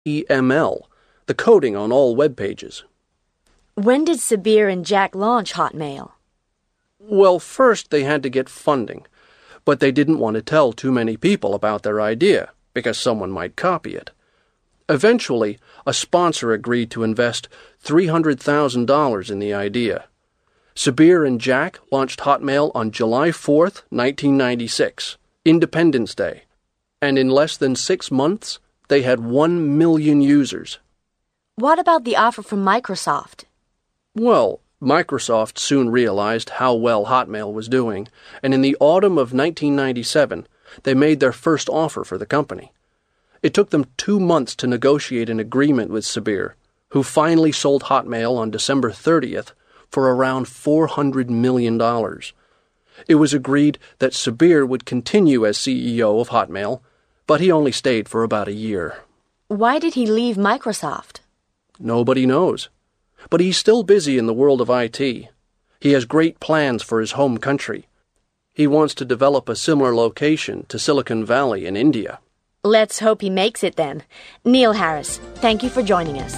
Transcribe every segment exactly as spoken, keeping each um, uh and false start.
E M L, the coding on all web pages. When did Sabir and Jack launch Hotmail? Well, first they had to get funding, but they didn't want to tell too many people about their idea, because someone might copy it. Eventually, a sponsor agreed to invest three hundred thousand dollars in the idea. Sabir and Jack launched Hotmail on July fourth, nineteen ninety-six, Independence Day, and in less than six months, they had one million users. What about the offer from Microsoft? Well, Microsoft soon realized how well Hotmail was doing, and in the autumn of nineteen ninety-seven, they made their first offer for the company. It took them two months to negotiate an agreement with Sabir, who finally sold Hotmail on December thirtieth for around four hundred million dollars. It was agreed that Sabir would continue as C E O of Hotmail, but he only stayed for about a year. Why did he leave Microsoft? Nobody knows. But he's still busy in the world of I T. He has great plans for his home country. He wants to develop a similar location to Silicon Valley in India. Let's hope he makes it then. Neil Harris, thank you for joining us.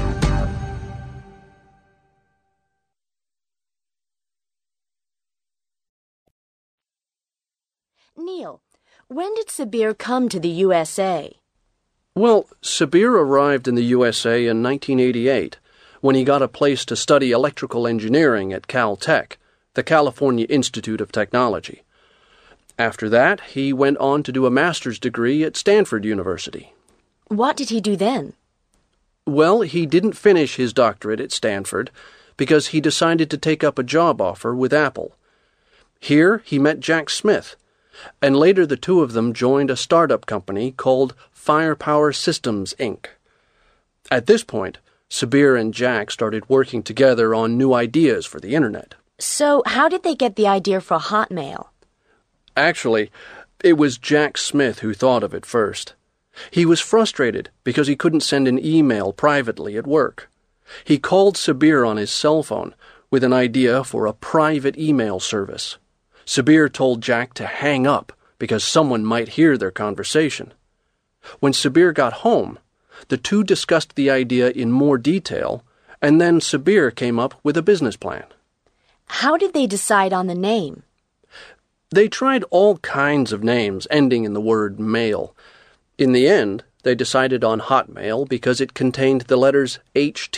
Neil, when did Sabir come to the U S A? Well, Sabir arrived in the U S A in nineteen eighty-eight, when he got a place to study electrical engineering at Caltech, the California Institute of Technology. After that, he went on to do a master's degree at Stanford University. What did he do then? Well, he didn't finish his doctorate at Stanford because he decided to take up a job offer with Apple. Here, he met Jack Smith, and later the two of them joined a startup company called Firepower Systems, Incorporated. At this point, Sabir and Jack started working together on new ideas for the Internet. So, how did they get the idea for Hotmail? Actually, it was Jack Smith who thought of it first. He was frustrated because he couldn't send an email privately at work. He called Sabir on his cell phone with an idea for a private email service. Sabir told Jack to hang up because someone might hear their conversation. When Sabir got home, the two discussed the idea in more detail, and then Sabir came up with a business plan. How did they decide on the name? They tried all kinds of names ending in the word mail. In the end, they decided on Hotmail because it contained the letters H T